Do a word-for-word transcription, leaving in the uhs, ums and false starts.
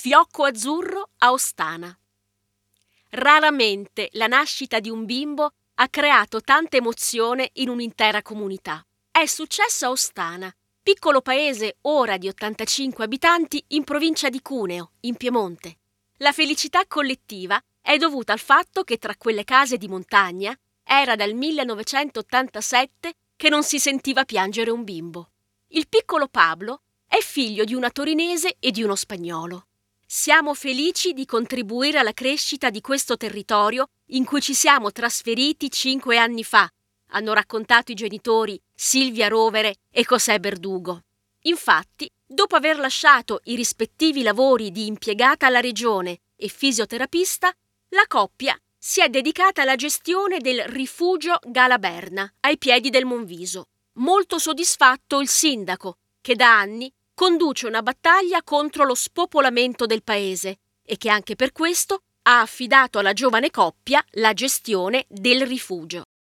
Fiocco azzurro a Ostana. Raramente la nascita di un bimbo ha creato tanta emozione in un'intera comunità. È successo a Ostana, piccolo paese ora di ottantacinque abitanti in provincia di Cuneo, in Piemonte. La felicità collettiva è dovuta al fatto che tra quelle case di montagna era dal millenovecentottantasette che non si sentiva piangere un bimbo. Il piccolo Pablo è figlio di una torinese e di uno spagnolo. Siamo felici di contribuire alla crescita di questo territorio in cui ci siamo trasferiti cinque anni fa, hanno raccontato i genitori Silvia Rovere e José Berdugo. Infatti, dopo aver lasciato i rispettivi lavori di impiegata alla regione e fisioterapista, la coppia si è dedicata alla gestione del rifugio Galaberna, ai piedi del Monviso. Molto soddisfatto il sindaco, che da anni conduce una battaglia contro lo spopolamento del paese e che anche per questo ha affidato alla giovane coppia la gestione del rifugio.